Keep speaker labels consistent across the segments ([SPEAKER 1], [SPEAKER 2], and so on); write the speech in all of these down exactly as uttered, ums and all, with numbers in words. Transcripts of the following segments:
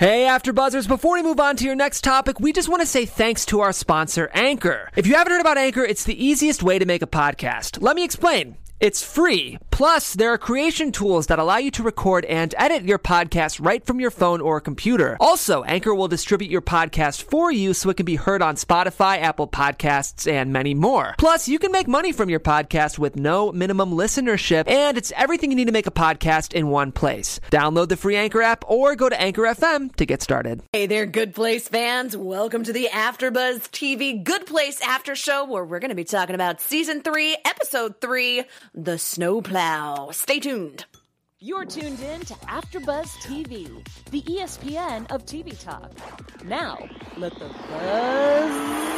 [SPEAKER 1] Hey, AfterBuzzers, before we move on to your next topic, we just want to say thanks to our sponsor, Anchor. If you haven't heard about Anchor, it's the easiest way to make a podcast. Let me explain. It's free. Plus, there are creation tools that allow you to record and edit your podcast right from your phone or computer. Also, Anchor will distribute your podcast for you so it can be heard on Spotify, Apple Podcasts, and many more. Plus, you can make money from your podcast with no minimum listenership, and it's everything you need to make a podcast in one place. Download the free Anchor app or go to Anchor F M to get started.
[SPEAKER 2] Hey there, Good Place fans. Welcome to the AfterBuzz T V Good Place After Show, where we're going to be talking about Season three, Episode three, The Snowplow. Stay tuned.
[SPEAKER 3] You're tuned in to AfterBuzz T V, the E S P N of T V talk. Now, let the buzz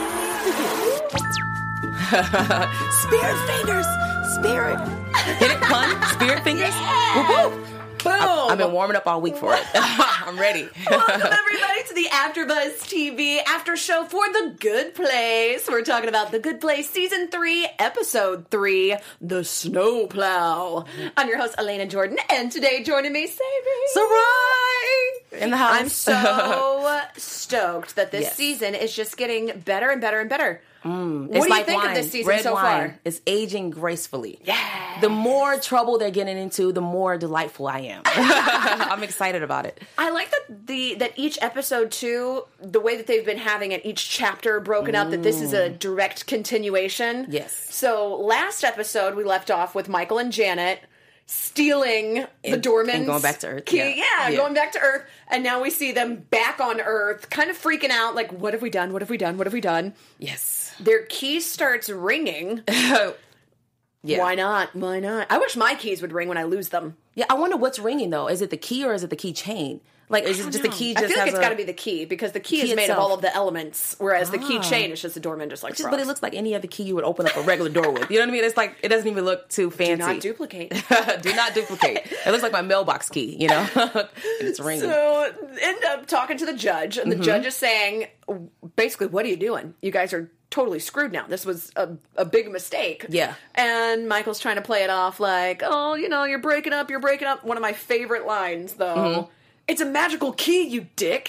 [SPEAKER 3] begin.
[SPEAKER 2] Spirit fingers! Spirit!
[SPEAKER 4] Get it, pun? Spirit fingers?
[SPEAKER 2] Yeah.
[SPEAKER 4] Whoop, whoop.
[SPEAKER 2] Boom!
[SPEAKER 4] I, I've been warming up all week for it. I'm ready.
[SPEAKER 2] Welcome, everybody, to the AfterBuzz T V After Show for The Good Place. We're talking about The Good Place Season three, Episode three, The Snowplow. I'm your host, Elena Jordan, and today joining me, Sadie.
[SPEAKER 4] Sarai! In the house.
[SPEAKER 2] I'm so stoked that this
[SPEAKER 4] Yes.
[SPEAKER 2] season is just getting better and better and better.
[SPEAKER 4] Mm,
[SPEAKER 2] what
[SPEAKER 4] it's
[SPEAKER 2] do
[SPEAKER 4] like
[SPEAKER 2] you think
[SPEAKER 4] wine.
[SPEAKER 2] of this season
[SPEAKER 4] Red
[SPEAKER 2] so
[SPEAKER 4] wine.
[SPEAKER 2] far?
[SPEAKER 4] It's aging gracefully.
[SPEAKER 2] Yeah.
[SPEAKER 4] The more trouble they're getting into, the more delightful I am. I'm excited about it.
[SPEAKER 2] I like that the that each episode too, the way that they've been having it, each chapter broken up, that this is a direct continuation.
[SPEAKER 4] Yes.
[SPEAKER 2] So last episode we left off with Michael and Janet stealing the
[SPEAKER 4] And-
[SPEAKER 2] Dormans
[SPEAKER 4] and going back to Earth,
[SPEAKER 2] key.
[SPEAKER 4] yeah.
[SPEAKER 2] Yeah,
[SPEAKER 4] Yeah.
[SPEAKER 2] going back to Earth, and now we see them back on Earth, kind of freaking out, like, what have we done? What have we done? What have we done?
[SPEAKER 4] Yes.
[SPEAKER 2] Their key starts ringing.
[SPEAKER 4] Yeah.
[SPEAKER 2] Why not? Why not? I wish my keys would ring when I lose them.
[SPEAKER 4] Yeah, I wonder what's ringing, though. Is it the key or is it the keychain? Like, is it just the key just
[SPEAKER 2] I feel
[SPEAKER 4] has
[SPEAKER 2] like it's
[SPEAKER 4] a...
[SPEAKER 2] got to be the key, because the key,
[SPEAKER 4] key
[SPEAKER 2] is made
[SPEAKER 4] itself.
[SPEAKER 2] of all of the elements, whereas the key
[SPEAKER 4] Ah.
[SPEAKER 2] chain is just a doorman, just like
[SPEAKER 4] Just,
[SPEAKER 2] frogs.
[SPEAKER 4] but it looks like any other key you would open up a regular door with. You know what I mean? It's like, it doesn't even look too fancy.
[SPEAKER 2] Do not duplicate.
[SPEAKER 4] Do not duplicate. It looks like my mailbox key, you know? And it's ringing.
[SPEAKER 2] So, end up talking to the judge, and the
[SPEAKER 4] Mm-hmm.
[SPEAKER 2] judge is saying, basically, what are you doing? You guys are totally screwed now. This was a, a big mistake.
[SPEAKER 4] Yeah.
[SPEAKER 2] And Michael's trying to play it off like, oh, you know, you're breaking up, you're breaking up. One of my favorite lines, though.
[SPEAKER 4] Mm-hmm.
[SPEAKER 2] It's a magical key, you dick.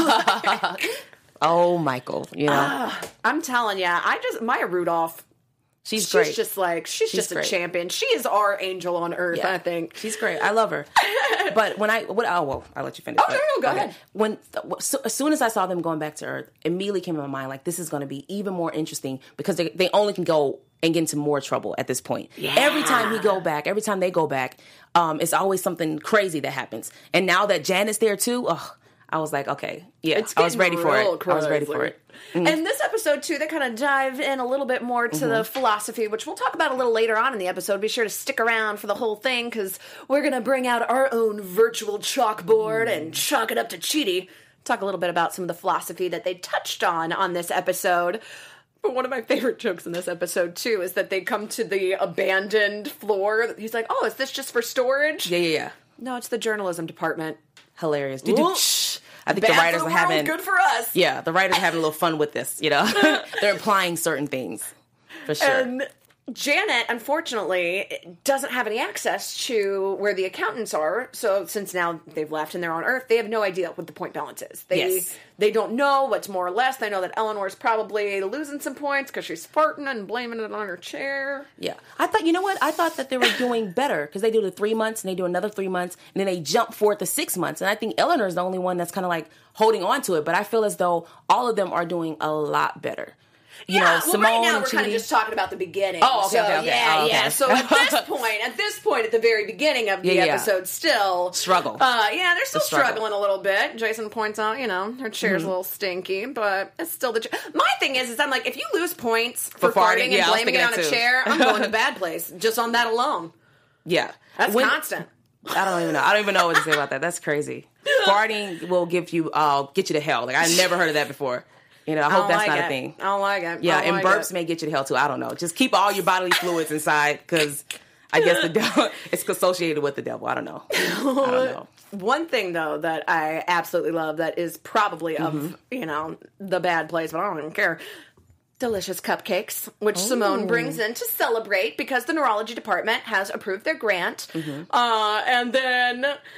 [SPEAKER 4] Oh, Michael, you know?
[SPEAKER 2] I'm telling you, I just, Maya Rudolph,
[SPEAKER 4] She's
[SPEAKER 2] she's
[SPEAKER 4] great.
[SPEAKER 2] just like, she's,
[SPEAKER 4] She's
[SPEAKER 2] just a
[SPEAKER 4] great.
[SPEAKER 2] champion. She is our angel on earth,
[SPEAKER 4] Yeah.
[SPEAKER 2] I think.
[SPEAKER 4] She's great. I love her. But when I, what, oh, well, I'll let you finish.
[SPEAKER 2] Oh, no, no, go ahead.
[SPEAKER 4] When, so, as soon as I saw them going back to Earth, immediately came in my mind, like, this is going to be even more interesting because they, they only can go and get into more trouble at this point.
[SPEAKER 2] Yeah.
[SPEAKER 4] Every time he go back, every time they go back, um, it's always something crazy that happens. And now that Janet's there too, oh, I was like, okay, yeah,
[SPEAKER 2] It's
[SPEAKER 4] I was ready
[SPEAKER 2] getting
[SPEAKER 4] for
[SPEAKER 2] real
[SPEAKER 4] it. I was ready
[SPEAKER 2] crazy.
[SPEAKER 4] for it.
[SPEAKER 2] And this episode, too, they kind of dive in a little bit more to
[SPEAKER 4] Mm-hmm.
[SPEAKER 2] the philosophy, which we'll talk about a little later on in the episode. Be sure to stick around for the whole thing, because we're going to bring out our own virtual chalkboard
[SPEAKER 4] Mm.
[SPEAKER 2] and chalk it up to Chidi. Talk a little bit about some of the philosophy that they touched on on this episode. But one of my favorite jokes in this episode, too, is that they come to the abandoned floor. He's like, oh, is this just for storage?
[SPEAKER 4] Yeah, yeah, yeah.
[SPEAKER 2] No, it's the journalism department.
[SPEAKER 4] Hilarious.
[SPEAKER 2] Ooh.
[SPEAKER 4] I think the
[SPEAKER 2] Bad
[SPEAKER 4] writers
[SPEAKER 2] for
[SPEAKER 4] are
[SPEAKER 2] the world,
[SPEAKER 4] having...
[SPEAKER 2] good for us.
[SPEAKER 4] Yeah, the writers are having a little fun with this, you know? They're implying certain things, for sure.
[SPEAKER 2] And Janet, unfortunately, doesn't have any access to where the accountants are. So since now they've left and they're on Earth, they have no idea what the point balance is. They
[SPEAKER 4] Yes.
[SPEAKER 2] they don't know what's more or less. They know that Eleanor's probably losing some points because she's farting and blaming it on her chair.
[SPEAKER 4] Yeah. I thought, you know what? I thought that they were doing better because they do the three months and they do another three months and then they jump forward to six months. And I think Eleanor's the only one that's kind of like holding on to it. But I feel as though all of them are doing a lot better. You
[SPEAKER 2] yeah,
[SPEAKER 4] know,
[SPEAKER 2] well,
[SPEAKER 4] Simone
[SPEAKER 2] right now
[SPEAKER 4] and
[SPEAKER 2] we're kind of
[SPEAKER 4] Chidi.
[SPEAKER 2] just talking about the beginning.
[SPEAKER 4] Oh, okay,
[SPEAKER 2] so,
[SPEAKER 4] okay, okay.
[SPEAKER 2] Yeah,
[SPEAKER 4] Oh, okay.
[SPEAKER 2] yeah. So at this point, at this point, at the very beginning of the
[SPEAKER 4] Yeah, yeah.
[SPEAKER 2] episode, still
[SPEAKER 4] Struggle.
[SPEAKER 2] Uh, yeah, they're still
[SPEAKER 4] The struggle.
[SPEAKER 2] struggling a little bit. Jason points out, you know, her chair's
[SPEAKER 4] Mm-hmm.
[SPEAKER 2] a little stinky, but it's still the. Ch- My thing is, is I'm like, if you lose points for,
[SPEAKER 4] For farting,
[SPEAKER 2] farting
[SPEAKER 4] yeah,
[SPEAKER 2] and
[SPEAKER 4] I was
[SPEAKER 2] blaming it
[SPEAKER 4] thinking
[SPEAKER 2] on a
[SPEAKER 4] that too.
[SPEAKER 2] chair, I'm going to bad place just on that alone.
[SPEAKER 4] Yeah.
[SPEAKER 2] That's
[SPEAKER 4] When-
[SPEAKER 2] constant.
[SPEAKER 4] I don't even know. I don't even know what to say about that. That's crazy. Farting will give you, uh, get you to hell. Like, I never heard of that before. You know, I
[SPEAKER 2] I
[SPEAKER 4] hope
[SPEAKER 2] don't
[SPEAKER 4] that's
[SPEAKER 2] like
[SPEAKER 4] not
[SPEAKER 2] it.
[SPEAKER 4] a thing.
[SPEAKER 2] I don't like it.
[SPEAKER 4] Yeah,
[SPEAKER 2] I don't
[SPEAKER 4] and
[SPEAKER 2] like
[SPEAKER 4] burps
[SPEAKER 2] it.
[SPEAKER 4] may get you to hell too. I don't know. Just keep all your bodily fluids inside because I guess the devil it's associated with the devil. I don't know. I don't know.
[SPEAKER 2] One thing though that I absolutely love that is probably of
[SPEAKER 4] Mm-hmm.
[SPEAKER 2] you know the bad place, but I don't even care. Delicious cupcakes, which Simone brings in to celebrate because the neurology department has approved their grant.
[SPEAKER 4] Mm-hmm.
[SPEAKER 2] Uh, and then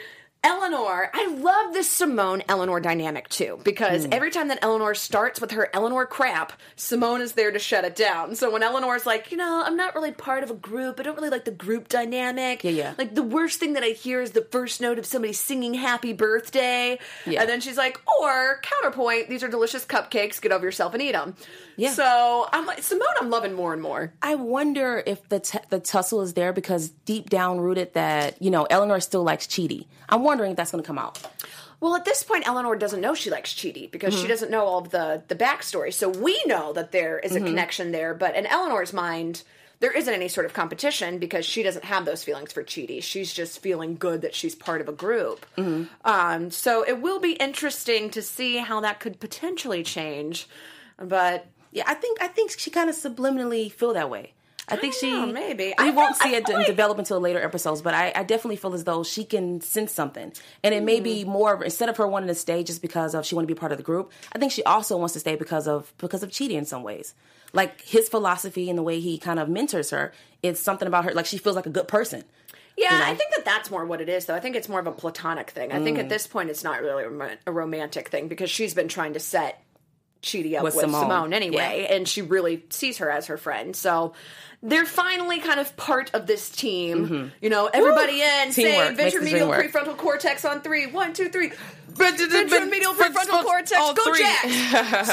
[SPEAKER 2] Eleanor, I love this Simone-Eleanor dynamic, too, because mm. every time that Eleanor starts with her Eleanor crap, Simone is there to shut it down. So when Eleanor's like, you know, I'm not really part of a group, I don't really like the group dynamic.
[SPEAKER 4] Yeah, yeah.
[SPEAKER 2] Like, the worst thing that I hear is the first note of somebody singing happy birthday. Yeah. And then she's like, or, counterpoint, these are delicious cupcakes, get over yourself and eat them. Yeah. So, I'm like, Simone, I'm loving more and more.
[SPEAKER 4] I wonder if the t- the tussle is there because deep down rooted that, you know, Eleanor still likes Chidi. I'm wondering if that's going to come out.
[SPEAKER 2] Well, at this point, Eleanor doesn't know she likes Chidi because mm-hmm. she doesn't know all of the, the backstory. So we know that there is a mm-hmm. connection there, but in Eleanor's mind, there isn't any sort of competition because she doesn't have those feelings for Chidi. She's just feeling good that she's part of a group. Mm-hmm. Um, so it will be interesting to see how that could potentially change. But
[SPEAKER 4] yeah, I think I think she kind of subliminally feel that way. I think
[SPEAKER 2] I
[SPEAKER 4] she
[SPEAKER 2] know, maybe.
[SPEAKER 4] We
[SPEAKER 2] I
[SPEAKER 4] won't
[SPEAKER 2] feel,
[SPEAKER 4] see it
[SPEAKER 2] like...
[SPEAKER 4] develop until later episodes, but I, I definitely feel as though she can sense something, and it mm. may be more of, instead of her wanting to stay just because of she want to be part of the group. I think she also wants to stay because of because of Chidi in some ways, like his philosophy and the way he kind of mentors her. It's something about her, like she feels like a good person.
[SPEAKER 2] Yeah,
[SPEAKER 4] you know?
[SPEAKER 2] I think that that's more what it is, though. I think it's more of a platonic thing. I mm. think at this point it's not really a romantic thing because she's been trying to set Chidi up with, with Simone. Simone anyway, yeah. and she really sees her as her friend. So they're finally kind of part of this team. Mm-hmm. You know, everybody Woo! in, saying ventromedial prefrontal cortex on three. One, two, three. Ventromedial prefrontal cortex, go three. Jack!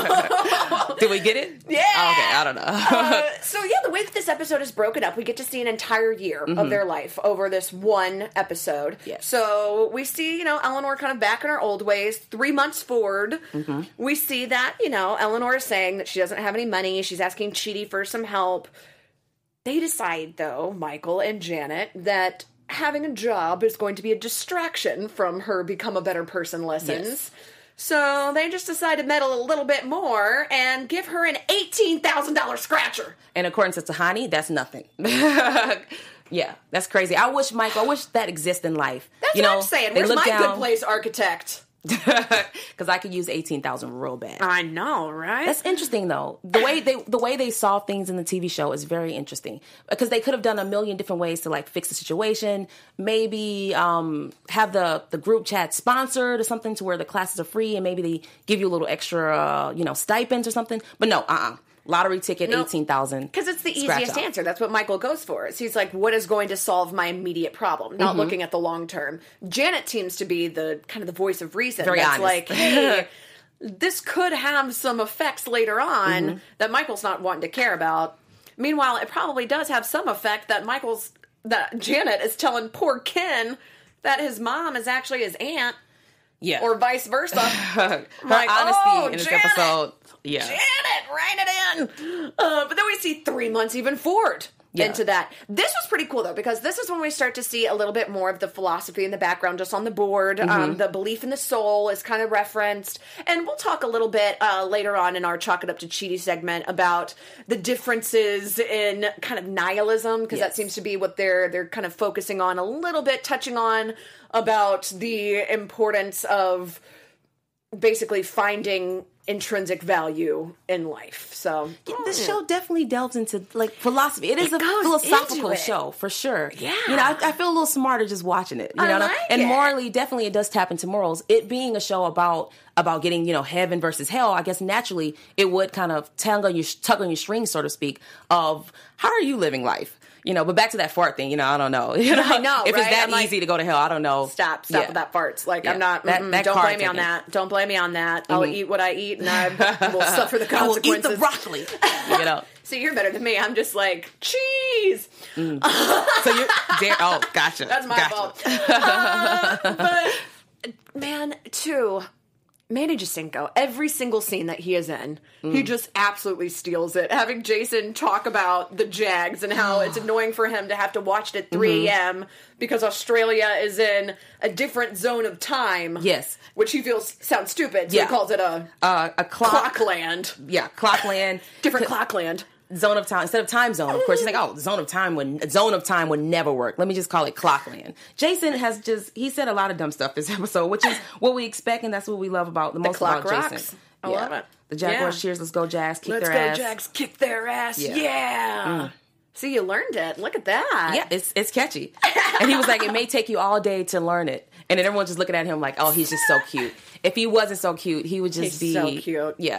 [SPEAKER 2] So,
[SPEAKER 4] did we get it?
[SPEAKER 2] Yeah.
[SPEAKER 4] Oh, okay, I don't know.
[SPEAKER 2] uh, so yeah, the way that this episode is broken up, we get to see an entire year mm-hmm. of their life over this one episode.
[SPEAKER 4] Yes.
[SPEAKER 2] So we see, you know, Eleanor kind of back in her old ways. Three months forward, mm-hmm. we see that, you know, Eleanor is saying that she doesn't have any money. She's asking Chidi for some help. They decide, though, Michael and Janet, that having a job is going to be a distraction from her become a better person lessons. Yes. So they just decide to meddle a little bit more and give her an eighteen thousand dollars scratcher.
[SPEAKER 4] And according to Tahani, that's nothing. Yeah, that's crazy. I wish, Michael, I wish that exists in life.
[SPEAKER 2] That's
[SPEAKER 4] you
[SPEAKER 2] what
[SPEAKER 4] know,
[SPEAKER 2] I'm saying. Where's my down, good place architect?
[SPEAKER 4] Because I could use eighteen thousand real bad.
[SPEAKER 2] I know, right?
[SPEAKER 4] That's interesting, though. The way they the way they saw things in the T V show is very interesting because they could have done a million different ways to like fix the situation. Maybe um, have the the group chat sponsored or something to where the classes are free, and maybe they give you a little extra, uh, you know, stipends or something. But no, uh, uh-uh. uh lottery ticket, nope. eighteen thousand.
[SPEAKER 2] Because it's the easiest off. answer. That's what Michael goes for. Is he's like, what is going to solve my immediate problem? Not mm-hmm. looking at the long term. Janet seems to be the kind of the voice of reason.
[SPEAKER 4] Very
[SPEAKER 2] that's
[SPEAKER 4] honest.
[SPEAKER 2] Like, hey, this could have some effects later on
[SPEAKER 4] mm-hmm.
[SPEAKER 2] that Michael's not wanting to care about. Meanwhile, it probably does have some effect that Michael's that Janet is telling poor Ken that his mom is actually his aunt.
[SPEAKER 4] Yeah.
[SPEAKER 2] Or vice versa.
[SPEAKER 4] Her
[SPEAKER 2] like,
[SPEAKER 4] honesty
[SPEAKER 2] oh,
[SPEAKER 4] in this
[SPEAKER 2] Janet,
[SPEAKER 4] episode. Yeah.
[SPEAKER 2] Janet, write it in. Uh, but then we see three months even forward yeah. into that. This was pretty cool, though, because this is when we start to see a little bit more of the philosophy in the background just on the board. Mm-hmm. Um, the belief in the soul is kind of referenced. And we'll talk a little bit uh, later on in our Chalk It Up to Chidi segment about the differences in kind of nihilism, because yes. that seems to be what they're they're kind of focusing on a little bit, touching on about the importance of basically finding intrinsic value in life. So
[SPEAKER 4] yeah, the yeah. show definitely delves into like philosophy. It is it a philosophical show for sure.
[SPEAKER 2] Yeah,
[SPEAKER 4] you know, I, I feel a little smarter just watching it. You
[SPEAKER 2] I
[SPEAKER 4] know,
[SPEAKER 2] like
[SPEAKER 4] and
[SPEAKER 2] it.
[SPEAKER 4] morally, definitely, it does tap into morals. It being a show about about getting, you know, heaven versus hell, I guess naturally it would kind of tug on your tug on your strings, so to speak, of how are you living life. You know, but back to that fart thing, you know, I don't know. You know,
[SPEAKER 2] I know,
[SPEAKER 4] if
[SPEAKER 2] right?
[SPEAKER 4] it's that
[SPEAKER 2] I'm
[SPEAKER 4] easy
[SPEAKER 2] like,
[SPEAKER 4] to go to hell, I don't know.
[SPEAKER 2] Stop, stop
[SPEAKER 4] yeah.
[SPEAKER 2] with that farts. Like,
[SPEAKER 4] yeah.
[SPEAKER 2] I'm not,
[SPEAKER 4] that, that
[SPEAKER 2] don't blame
[SPEAKER 4] taking.
[SPEAKER 2] me on that. Don't blame me on that. I'll
[SPEAKER 4] mm-hmm.
[SPEAKER 2] eat what I eat and I will suffer the consequences.
[SPEAKER 4] I will eat the broccoli, you know.
[SPEAKER 2] See, you're better than me. I'm just like, cheese.
[SPEAKER 4] Mm. So you're, there, oh, gotcha.
[SPEAKER 2] That's my
[SPEAKER 4] gotcha.
[SPEAKER 2] fault. Uh, but, man, too... Manny Jacinto, every single scene that he is in, mm. he just absolutely steals it. Having Jason talk about the Jags and how it's annoying for him to have to watch it at three a.m. Mm-hmm. because Australia is in a different zone of time.
[SPEAKER 4] Yes.
[SPEAKER 2] Which he feels sounds stupid, so
[SPEAKER 4] yeah.
[SPEAKER 2] he calls it a,
[SPEAKER 4] uh, a clock.
[SPEAKER 2] Clockland.
[SPEAKER 4] Yeah, Clockland.
[SPEAKER 2] Different Clockland.
[SPEAKER 4] Zone of time instead of time zone. Of course, he's like, oh, zone of time would zone of time would never work. Let me just call it Clockland. Jason has just he said a lot of dumb stuff this episode, which is what we expect, and that's what we love about the, the most
[SPEAKER 2] clock
[SPEAKER 4] about
[SPEAKER 2] rocks.
[SPEAKER 4] Jason.
[SPEAKER 2] I
[SPEAKER 4] yeah.
[SPEAKER 2] love it.
[SPEAKER 4] The Jaguars
[SPEAKER 2] yeah.
[SPEAKER 4] cheers. Let's go Jags. Kick
[SPEAKER 2] Let's
[SPEAKER 4] their
[SPEAKER 2] go,
[SPEAKER 4] ass.
[SPEAKER 2] Jags. Kick their ass. Yeah. yeah. Mm. See, you learned it. Look at that.
[SPEAKER 4] Yeah, it's it's catchy. And he was like, it may take you all day to learn it. And then everyone's just looking at him like, oh, he's just so cute. If he wasn't so cute, he would just
[SPEAKER 2] He's
[SPEAKER 4] be
[SPEAKER 2] so cute.
[SPEAKER 4] Yeah.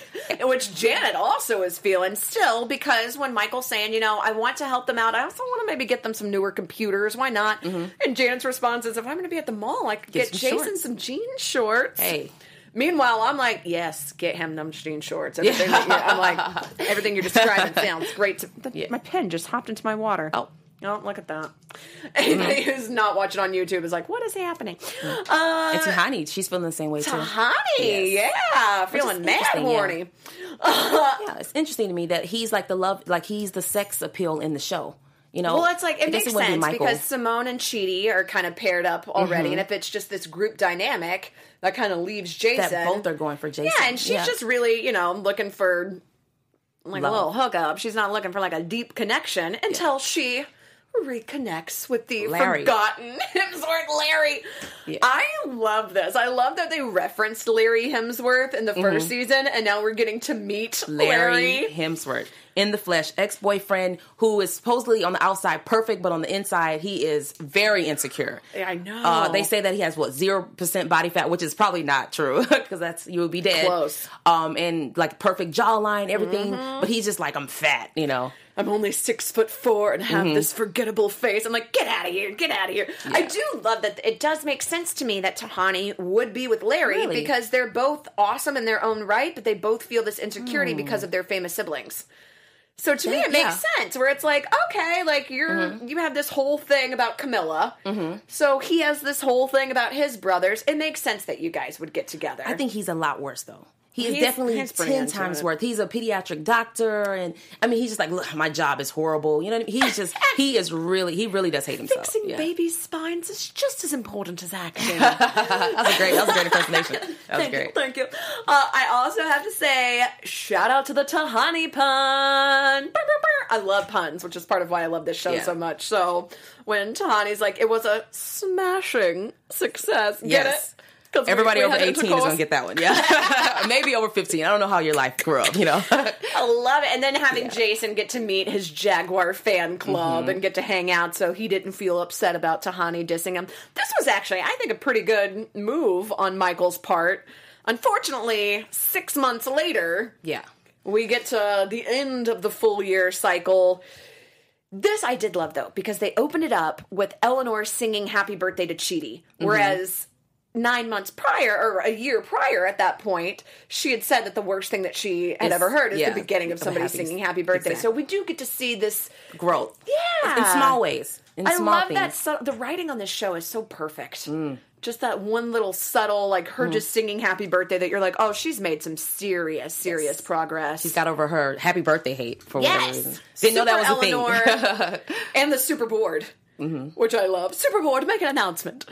[SPEAKER 2] Which Janet also is feeling still, because when Michael's saying, you know, I want to help them out, I also want to maybe get them some newer computers. Why not? Mm-hmm. And Janet's response is, if I'm going to be at the mall, I could get, get Jason shorts. some jean shorts.
[SPEAKER 4] Hey.
[SPEAKER 2] Meanwhile, I'm like, yes, get him them jean shorts. Everything yeah. that you're, I'm like, everything you're describing sounds great. To, the, yeah. My pen just hopped into my water. Oh. Oh, look at that. Anybody mm-hmm. who's not watching on YouTube is like, what is happening? Mm. Uh,
[SPEAKER 4] and Tahani, she's feeling the same way, too.
[SPEAKER 2] Tahani, yes. yeah. Feeling mad horny.
[SPEAKER 4] Yeah. Uh, yeah, it's interesting to me that he's like the love, like he's the sex appeal in the show. You know?
[SPEAKER 2] Well, it's like, it I makes it sense be because Simone and Chidi are kind of paired up already. Mm-hmm. And if it's just this group dynamic, that kind of leaves Jason.
[SPEAKER 4] That both are going for Jason.
[SPEAKER 2] Yeah, and she's yeah. just really, you know, looking for like love. a little hookup. She's not looking for like a deep connection until yeah. she reconnects with the
[SPEAKER 4] Larry.
[SPEAKER 2] forgotten Hemsworth Larry. Yeah. I love this. I love that they referenced Larry Hemsworth in the mm-hmm. first season, and now we're getting to meet
[SPEAKER 4] Larry,
[SPEAKER 2] Larry
[SPEAKER 4] Hemsworth in the flesh, ex-boyfriend who is supposedly on the outside perfect, but on the inside he is very insecure.
[SPEAKER 2] I know.
[SPEAKER 4] Uh, they say that he has what zero percent body fat, which is probably not true because that's you would be dead.
[SPEAKER 2] Close.
[SPEAKER 4] Um, and like perfect jawline, everything, mm-hmm. but he's just like I'm fat, you know.
[SPEAKER 2] I'm only six foot four and have mm-hmm. this forgettable face. I'm like, get out of here, get out of here. Yeah. I do love that. It does make sense to me that Tahani would be with Larry really? because they're both awesome in their own right, but they both feel this insecurity mm. because of their famous siblings. So to yeah, me, it makes yeah. sense where it's like, okay, like you're, mm-hmm. you have this whole thing about Camilla. Mm-hmm. So he has this whole thing about his brothers. It makes sense that you guys would get together.
[SPEAKER 4] I think he's a lot worse though. He is he's, definitely he's ten times it. worth. He's a pediatric doctor, and I mean, he's just like, look, my job is horrible. You know what I mean? He's just, he is really, he really does hate himself.
[SPEAKER 2] Fixing
[SPEAKER 4] yeah.
[SPEAKER 2] babies' spines is just as important as acting.
[SPEAKER 4] that was a great, that was a great impersonation. That was
[SPEAKER 2] thank
[SPEAKER 4] great.
[SPEAKER 2] You, thank you. Uh, I also have to say, shout out to the Tahani pun. I love puns, which is part of why I love this show yeah. so much. So when Tahani's like, it was a smashing success. Get
[SPEAKER 4] yes.
[SPEAKER 2] it?
[SPEAKER 4] Everybody
[SPEAKER 2] we, we
[SPEAKER 4] over eighteen is going to get that one, yeah. Maybe over fifteen. I don't know how your life grew up, you know.
[SPEAKER 2] I love it. And then having yeah. Jason get to meet his Jaguar fan club
[SPEAKER 4] mm-hmm.
[SPEAKER 2] and get to hang out so he didn't feel upset about Tahani dissing him. This was actually, I think, a pretty good move on Michael's part. Unfortunately, six months later,
[SPEAKER 4] yeah,
[SPEAKER 2] we get to the end of the full year cycle. This I did love, though, because they opened it up with Eleanor singing Happy Birthday to Chidi, whereas... Mm-hmm. Nine months prior, or a year prior at that point, she had said that the worst thing that she had it's, ever heard is yeah, the beginning of somebody happy, singing Happy Birthday. Exactly. So we do get to see this
[SPEAKER 4] growth.
[SPEAKER 2] Yeah.
[SPEAKER 4] In small ways. In
[SPEAKER 2] I
[SPEAKER 4] small
[SPEAKER 2] love
[SPEAKER 4] things.
[SPEAKER 2] that. So, the writing on this show is so perfect. Mm. Just that one little subtle, like her mm. just singing Happy Birthday that you're like, oh, she's made some serious, serious yes. progress.
[SPEAKER 4] She's got over her Happy Birthday hate for
[SPEAKER 2] yes.
[SPEAKER 4] whatever reason. Didn't know that was
[SPEAKER 2] Eleanor,
[SPEAKER 4] a thing.
[SPEAKER 2] And the Super Board, mm-hmm. which I love. Super Board, make an announcement.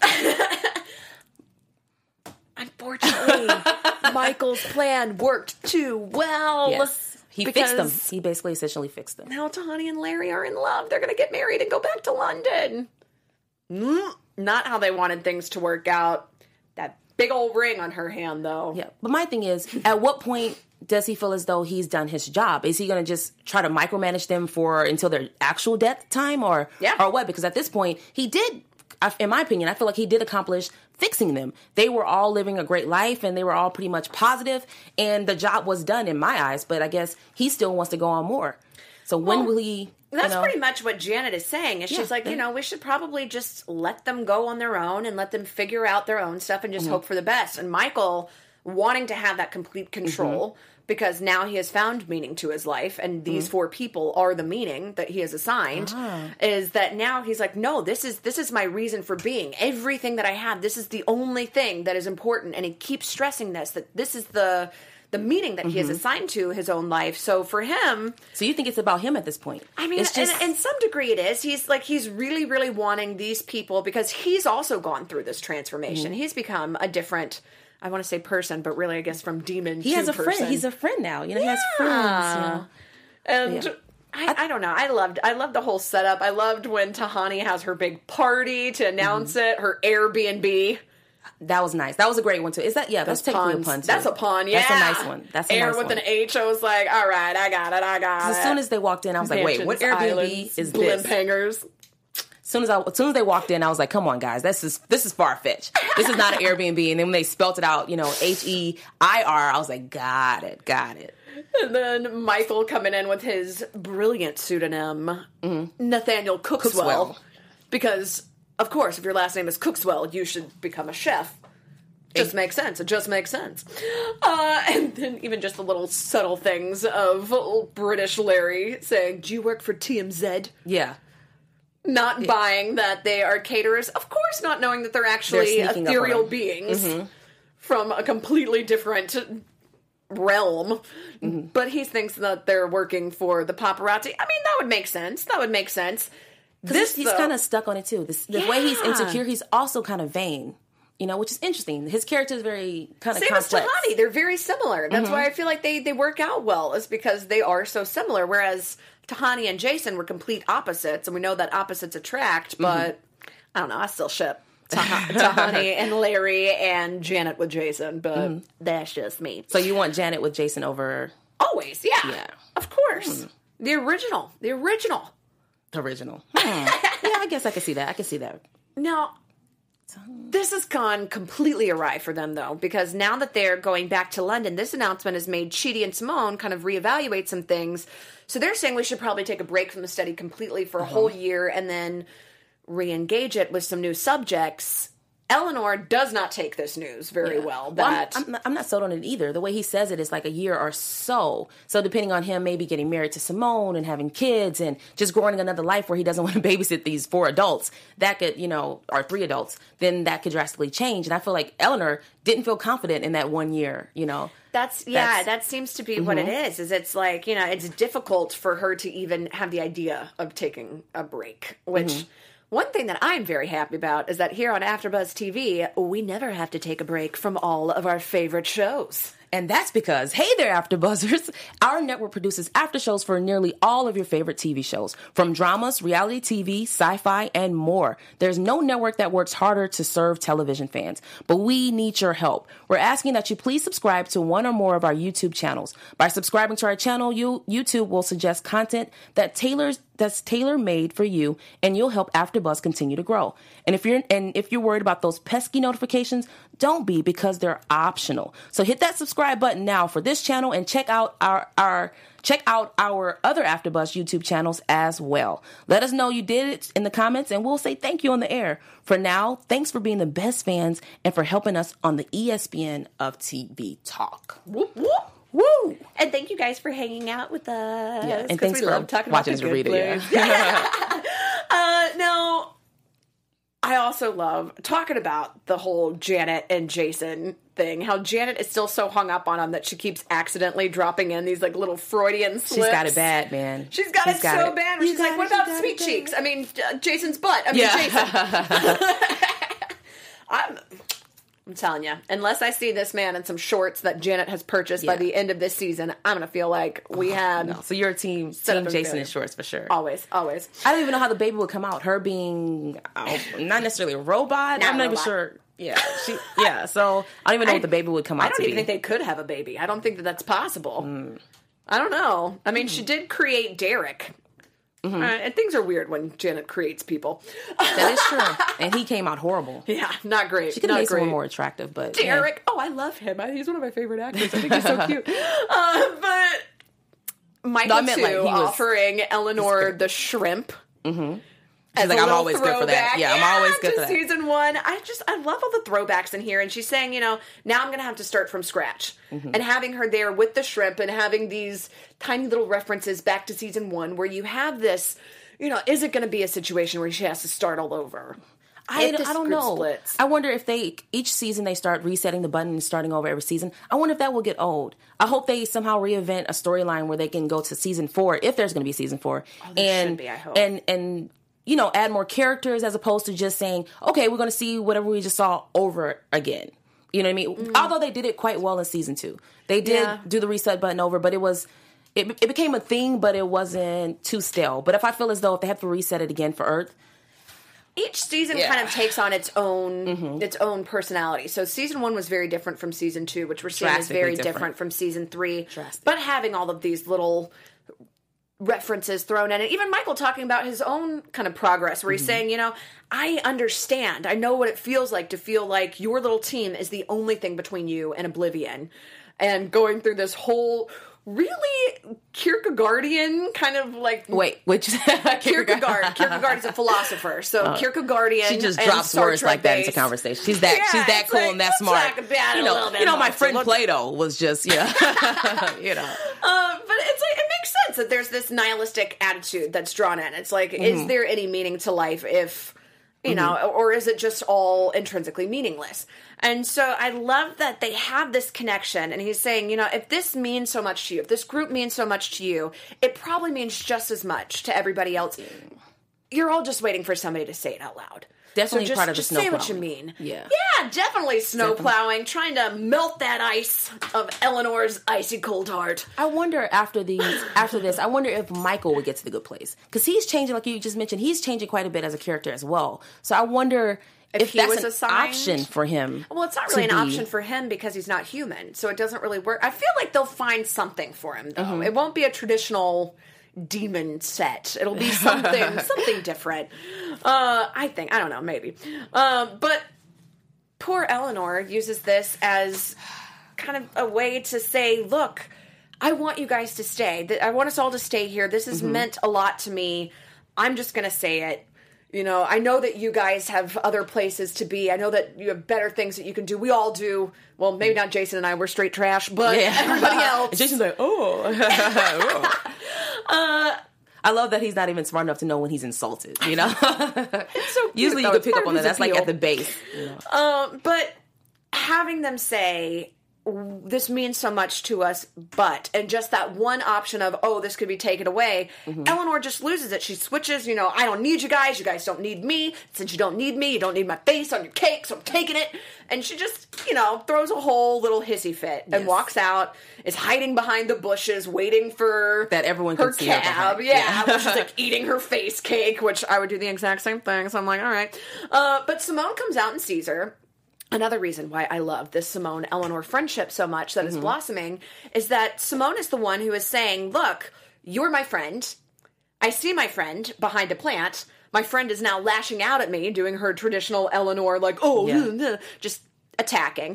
[SPEAKER 2] Unfortunately, Michael's plan worked too well.
[SPEAKER 4] Yes. He fixed them. He basically essentially fixed them.
[SPEAKER 2] Now Tahani and Larry are in love. They're going to get married and go back to London. Mm, not how they wanted things to work out. That big old ring on her hand, though.
[SPEAKER 4] Yeah. But my thing is, at what point does he feel as though he's done his job? Is he going to just try to micromanage them for until their actual death time, or
[SPEAKER 2] yeah.
[SPEAKER 4] or what? Because at this point, he did. In my opinion, I feel like he did accomplish fixing them. They were all living a great life, and they were all pretty much positive, and the job was done in my eyes. But I guess he still wants to go on more. So when well, will he?
[SPEAKER 2] That's
[SPEAKER 4] you know,
[SPEAKER 2] pretty much what Janet is saying. Is yeah, she's like, you know, we should probably just let them go on their own and let them figure out their own stuff and just mm-hmm. hope for the best. And Michael wanting to have that complete control. Mm-hmm. Because now he has found meaning to his life, and these mm-hmm. four people are the meaning that he has assigned, ah. is that now he's like, no, this is this is my reason for being. Everything that I have, this is the only thing that is important. And he keeps stressing this, that this is the the meaning that mm-hmm. he has assigned to his own life. So for him...
[SPEAKER 4] So you think it's about him at this point?
[SPEAKER 2] I mean,
[SPEAKER 4] it's just...
[SPEAKER 2] in, in some degree it is. He's like, he's really, really wanting these people, because he's also gone through this transformation. Mm-hmm. He's become a different... I want to say person, but really, I guess from demon
[SPEAKER 4] he
[SPEAKER 2] to
[SPEAKER 4] has a
[SPEAKER 2] person.
[SPEAKER 4] friend. He's a friend now. You know,
[SPEAKER 2] yeah.
[SPEAKER 4] he has friends. You know?
[SPEAKER 2] And yeah. I, I don't know. I loved. I loved the whole setup. I loved when Tahani has her big party to announce mm-hmm. it. Her Airbnb.
[SPEAKER 4] That was nice. That was a great one too. Is that yeah? That's, that's technically
[SPEAKER 2] puns.
[SPEAKER 4] a pun too.
[SPEAKER 2] That's a pun. Yeah,
[SPEAKER 4] that's a nice one. That's a
[SPEAKER 2] Air
[SPEAKER 4] nice
[SPEAKER 2] with
[SPEAKER 4] one.
[SPEAKER 2] an H. I was like, all right, I got it. I got
[SPEAKER 4] it. As soon as they walked in, I was like, wait, what Airbnb
[SPEAKER 2] islands,
[SPEAKER 4] is
[SPEAKER 2] blimp
[SPEAKER 4] this?
[SPEAKER 2] hangers.
[SPEAKER 4] soon as I, as soon as they walked in, I was like, "Come on, guys, this is this is far fetched. This is not an Airbnb." And then when they spelt it out, you know, H E I R, I was like, "Got it, got it."
[SPEAKER 2] And then Michael coming in with his brilliant pseudonym, mm-hmm. Nathaniel Cookswell, Cookswell, because of course, if your last name is Cookswell, you should become a chef. Just makes sense. It just makes sense. Uh, and then even just the little subtle things of British Larry saying, "Do you work for T M Z?"
[SPEAKER 4] Yeah.
[SPEAKER 2] Not buying that they are caterers. Of course, not knowing that they're actually
[SPEAKER 4] they're
[SPEAKER 2] ethereal beings mm-hmm. from a completely different realm. Mm-hmm. But he thinks that they're working for the paparazzi. I mean, that would make sense. That would make sense.
[SPEAKER 4] This He's kind of stuck on it, too. This, the yeah. way he's insecure, he's also kind of vain. You know, which is interesting. His character is very kind of complex.
[SPEAKER 2] Same as Tahani. They're very similar. That's mm-hmm. why I feel like they, they work out well, is because they are so similar. Whereas Tahani and Jason were complete opposites, and we know that opposites attract, but mm-hmm. I don't know, I still ship Tah- Tahani and Larry and Janet with Jason, but mm-hmm. that's just me.
[SPEAKER 4] So you want Janet with Jason over...
[SPEAKER 2] Always, yeah.
[SPEAKER 4] Yeah.
[SPEAKER 2] Of course. Mm. The original. The original.
[SPEAKER 4] The original. Hmm. Yeah, I guess I can see that. I can see that.
[SPEAKER 2] Now... This has gone completely awry for them, though, because now that they're going back to London, this announcement has made Chidi and Simone kind of reevaluate some things. So they're saying we should probably take a break from the study completely for a uh-huh. whole year and then re-engage it with some new subjects. Eleanor does not take this news very yeah. well. That
[SPEAKER 4] well, I'm, I'm, I'm not sold on it either. The way he says it is like a year or so. So depending on him maybe getting married to Simone and having kids and just growing another life where he doesn't want to babysit these four adults, that could, you know, or three adults, then that could drastically change. And I feel like Eleanor didn't feel confident in that one year, you know.
[SPEAKER 2] That's, yeah, That's, that seems to be mm-hmm. what it is, is it's like, you know, it's difficult for her to even have the idea of taking a break, which... Mm-hmm. One thing that I'm very happy about is that here on AfterBuzz T V, we never have to take a break from all of our favorite shows.
[SPEAKER 4] And that's because, hey there, AfterBuzzers, our network produces after shows for nearly all of your favorite T V shows, from dramas, reality T V, sci-fi, and more. There's no network that works harder to serve television fans, but we need your help. We're asking that you please subscribe to one or more of our YouTube channels. By subscribing to our channel, you, YouTube will suggest content that tailors that's tailor-made for you, and you'll help AfterBuzz continue to grow. And if you're and if you're worried about those pesky notifications, don't be, because they're optional. So hit that subscribe button now for this channel and check out our our check out our other AfterBuzz YouTube channels as well. Let us know you did it in the comments, and we'll say thank you on the air. For now, thanks for being the best fans and for helping us on the E S P N of T V Talk.
[SPEAKER 2] Whoop, whoop. Woo! And thank you guys for hanging out with us.
[SPEAKER 4] Yeah, and thanks for watching us read it.
[SPEAKER 2] Yeah. uh, now, I also love talking about the whole Janet and Jason thing. How Janet is still so hung up on him that she keeps accidentally dropping in these like little Freudian slips.
[SPEAKER 4] She's got it bad, man.
[SPEAKER 2] She's got
[SPEAKER 4] She's
[SPEAKER 2] it
[SPEAKER 4] got
[SPEAKER 2] so
[SPEAKER 4] it.
[SPEAKER 2] bad. She's like, what about Sweet Cheeks? I mean, uh, Jason's butt. I mean,
[SPEAKER 4] yeah.
[SPEAKER 2] Jason. I'm... I'm telling you, unless I see this man in some shorts that Janet has purchased yeah. by the end of this season, I'm going to feel like we had...
[SPEAKER 4] No. So you're a team, team Jason in shorts for sure.
[SPEAKER 2] Always, always.
[SPEAKER 4] I don't even know how the baby would come out. Her being oh, not necessarily a robot.
[SPEAKER 2] Not
[SPEAKER 4] I'm not
[SPEAKER 2] robot.
[SPEAKER 4] even sure. Yeah, she, yeah. So I don't even know I, what the baby would come out
[SPEAKER 2] to be. I don't
[SPEAKER 4] be.
[SPEAKER 2] even think they could have a baby. I don't think that that's possible. Mm. I don't know. I mean, mm. she did create Derek. Mm-hmm. Uh, and things are weird when Janet creates people.
[SPEAKER 4] That is true. And he came out horrible.
[SPEAKER 2] Yeah, not great.
[SPEAKER 4] She could have made
[SPEAKER 2] great.
[SPEAKER 4] someone more attractive, but...
[SPEAKER 2] Derek!
[SPEAKER 4] Yeah.
[SPEAKER 2] Oh, I love him. He's one of my favorite actors. I think he's so cute. Uh, but Michael, no, too, like, offering Eleanor the shrimp.
[SPEAKER 4] Mm-hmm. She's like, I'm always good for that. Yeah, yeah, I'm always good for that.
[SPEAKER 2] Season one. I just, I love all the throwbacks in here. And she's saying, you know, now I'm going to have to start from scratch. Mm-hmm. And having her there with the shrimp and having these tiny little references back to season one where you have this, you know, is it going to be a situation where she has to start all over?
[SPEAKER 4] I, I don't know. Splits. I wonder if they, each season they start resetting the button and starting over every season. I wonder if that will get old. I hope they somehow reinvent a storyline where they can go to season four, if there's going to be season four.
[SPEAKER 2] Oh, there
[SPEAKER 4] and,
[SPEAKER 2] should be, I hope.
[SPEAKER 4] And, and, you know, add more characters as opposed to just saying, okay, we're going to see whatever we just saw over again. You know what I mean? Mm. Although they did it quite well in season two. They did yeah. do the reset button over, but it was, it, it became a thing, but it wasn't too stale. But if I feel as though if they have to reset it again for Earth,
[SPEAKER 2] each season yeah. kind of takes on its own mm-hmm. its own personality. So season one was very different from season two, which we're seeing is very different. different from season three. Drastic. But having all of these little references thrown in. And even Michael talking about his own kind of progress where he's mm-hmm. saying, you know, I understand. I know what it feels like to feel like your little team is the only thing between you and oblivion. And going through this whole really Kierkegaardian kind of like...
[SPEAKER 4] Wait, which...
[SPEAKER 2] Kierkegaard. Kierkegaard is a philosopher. So oh. Kierkegaardian...
[SPEAKER 4] She just drops words like that into conversation. She's that yeah, she's that cool like, and that smart. You know, you know my friend so Plato was just, you know... you know.
[SPEAKER 2] Uh, but it's like, it makes sense that there's this nihilistic attitude that's drawn in. It's like, mm-hmm. is there any meaning to life if... You know, mm-hmm. or is it just all intrinsically meaningless? And so I love that they have this connection. And he's saying, you know, if this means so much to you, if this group means so much to you, it probably means just as much to everybody else. You're all just waiting for somebody to say it out loud.
[SPEAKER 4] Definitely
[SPEAKER 2] so just,
[SPEAKER 4] part of the
[SPEAKER 2] just
[SPEAKER 4] snow
[SPEAKER 2] say
[SPEAKER 4] plowing.
[SPEAKER 2] what you mean.
[SPEAKER 4] Yeah.
[SPEAKER 2] Yeah, definitely snow definitely. plowing, trying to melt that ice of Eleanor's icy cold heart.
[SPEAKER 4] I wonder after these, after this, I wonder if Michael would get to the good place. Because he's changing, like you just mentioned, he's changing quite a bit as a character as well. So I wonder if, if
[SPEAKER 2] he
[SPEAKER 4] that's
[SPEAKER 2] was
[SPEAKER 4] an
[SPEAKER 2] assigned,
[SPEAKER 4] option for him.
[SPEAKER 2] Well, it's not really an
[SPEAKER 4] be,
[SPEAKER 2] option for him because he's not human. So it doesn't really work. I feel like they'll find something for him, though. Mm-hmm. It won't be a traditional... demon set. It'll be something something different. Uh, I think. I don't know, maybe. Um, but poor Eleanor uses this as kind of a way to say, look, I want you guys to stay. I want us all to stay here. This has mm-hmm. meant a lot to me. I'm just going to say it. You know, I know that you guys have other places to be. I know that you have better things that you can do. We all do. Well, maybe not Jason and I. We're straight trash, but yeah. everybody else.
[SPEAKER 4] Jason's like, oh. uh, I love that he's not even smart enough to know when he's insulted, you know?
[SPEAKER 2] It's so cute,
[SPEAKER 4] Usually
[SPEAKER 2] though.
[SPEAKER 4] you can
[SPEAKER 2] It's
[SPEAKER 4] pick
[SPEAKER 2] part
[SPEAKER 4] up
[SPEAKER 2] of
[SPEAKER 4] on that.
[SPEAKER 2] his
[SPEAKER 4] That's
[SPEAKER 2] appeal.
[SPEAKER 4] like at the base. You know?
[SPEAKER 2] Um, but having them say... this means so much to us, but, and just that one option of, oh, this could be taken away, mm-hmm. Eleanor just loses it. She switches, you know, I don't need you guys, you guys don't need me. Since you don't need me, you don't need my face on your cake, so I'm taking it. And she just, you know, throws a whole little hissy fit and yes. walks out, is hiding behind the bushes, waiting for
[SPEAKER 4] that everyone
[SPEAKER 2] her
[SPEAKER 4] can see
[SPEAKER 2] cab.
[SPEAKER 4] her
[SPEAKER 2] yeah,
[SPEAKER 4] yeah.
[SPEAKER 2] where she's like eating her face cake, which I would do the exact same thing, so I'm like, all right. Uh, but Simone comes out and sees her. Another reason why I love this Simone-Eleanor friendship so much that mm-hmm. is blossoming is that Simone is the one who is saying, look, you're my friend. I see my friend behind a plant. My friend is now lashing out at me, doing her traditional Eleanor, like, oh, yeah. just attacking.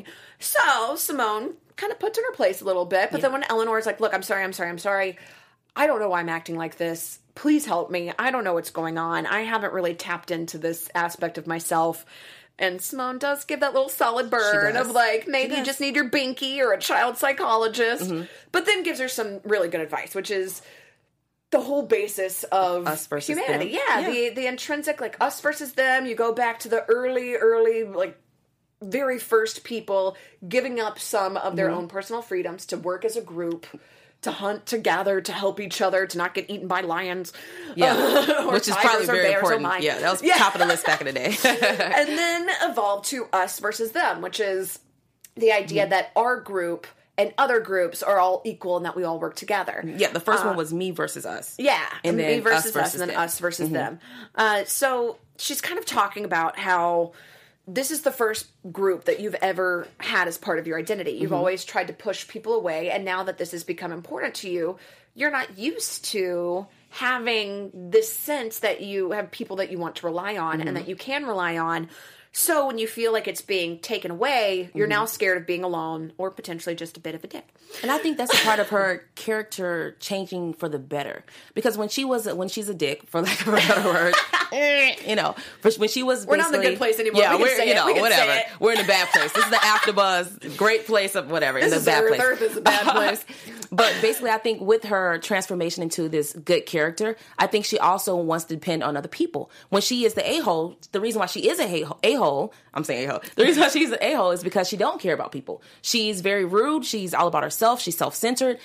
[SPEAKER 2] So Simone kind of puts in her place a little bit. But yeah. then when Eleanor is like, look, I'm sorry, I'm sorry, I'm sorry. I don't know why I'm acting like this. Please help me. I don't know what's going on. I haven't really tapped into this aspect of myself. And Simone does give that little solid burn of like, maybe you just need your binky or a child psychologist. Mm-hmm. But then gives her some really good advice, which is the whole basis of
[SPEAKER 4] us versus
[SPEAKER 2] humanity.
[SPEAKER 4] Them.
[SPEAKER 2] Yeah,
[SPEAKER 4] yeah,
[SPEAKER 2] the the intrinsic, like us versus them. You go back to the early, early, like very first people giving up some of their mm-hmm. own personal freedoms to work as a group. To hunt, to gather, to help each other, to not get eaten by lions.
[SPEAKER 4] Yeah, uh, which is probably very important. Yeah, that was yeah. top of the list back in the day.
[SPEAKER 2] And then evolve to us versus them, which is the idea mm-hmm. that our group and other groups are all equal and that we all work together.
[SPEAKER 4] Yeah, the first
[SPEAKER 2] uh,
[SPEAKER 4] one was me versus us.
[SPEAKER 2] Yeah,
[SPEAKER 4] and
[SPEAKER 2] me
[SPEAKER 4] then
[SPEAKER 2] versus
[SPEAKER 4] us, versus
[SPEAKER 2] us, and then
[SPEAKER 4] them.
[SPEAKER 2] us versus
[SPEAKER 4] mm-hmm.
[SPEAKER 2] them. Uh, so she's kind of talking about how this is the first group that you've ever had as part of your identity. You've mm-hmm. always tried to push people away, and now that this has become important to you, you're not used to having this sense that you have people that you want to rely on mm-hmm. and that you can rely on. So when you feel like it's being taken away, you're mm-hmm. now scared of being alone or potentially just a bit of a dick.
[SPEAKER 4] And I think that's a part of her character changing for the better. Because when she was, when she's a dick, for lack of a better word, you know, when she was
[SPEAKER 2] we're not in the good place anymore.
[SPEAKER 4] Yeah,
[SPEAKER 2] we
[SPEAKER 4] we're,
[SPEAKER 2] say
[SPEAKER 4] you know,
[SPEAKER 2] it.
[SPEAKER 4] whatever. We're in a bad place. This is the AfterBuzz, great place of whatever.
[SPEAKER 2] This
[SPEAKER 4] in the
[SPEAKER 2] is
[SPEAKER 4] bad
[SPEAKER 2] Earth.
[SPEAKER 4] place.
[SPEAKER 2] Earth is a bad place.
[SPEAKER 4] But basically, I think with her transformation into this good character, I think she also wants to depend on other people. When she is the a-hole, the reason why she is a a-hole, I'm saying a-hole, the reason why she's an a-hole is because she don't care about people. She's very rude. She's all about herself. She's self-centered.